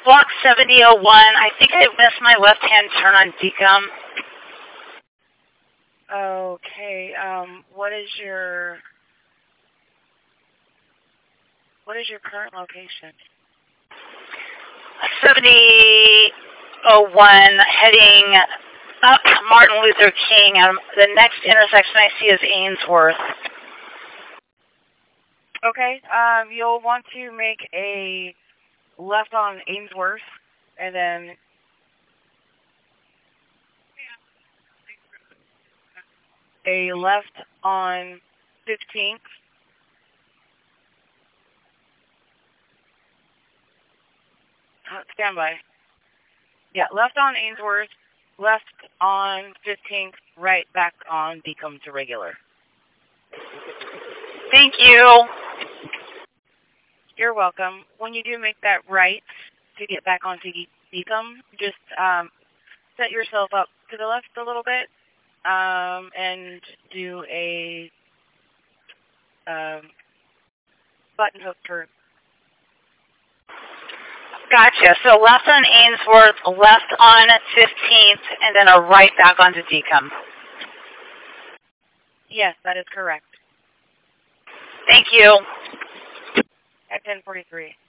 Block 7001. I think I missed my left-hand turn on Decum. Okay. What is your current location? 7001, heading up Martin Luther King. The next intersection I see is Ainsworth. Okay. You'll want to make a left on Ainsworth, and then a left on 15th. Stand by. Yeah, left on Ainsworth, left on 15th, right back on Decum to regular. Thank you. You're welcome. When you do make that right to get back onto Decum, just set yourself up to the left a little bit and do a button hook turn. Gotcha. So left on Ainsworth, left on 15th, and then a right back onto Decum. Yes, that is correct. Thank you. At 10:43.